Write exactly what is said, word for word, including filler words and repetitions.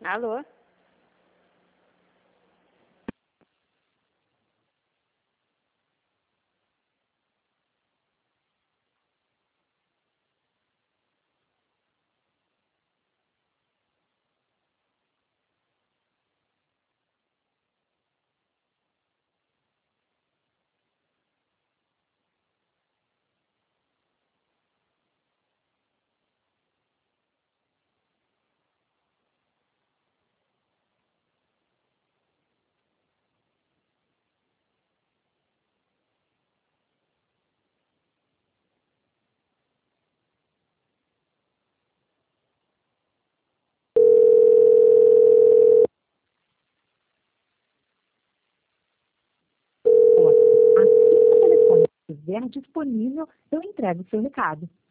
Alô? Assim que o telefone estiver disponível, eu entrego o seu recado.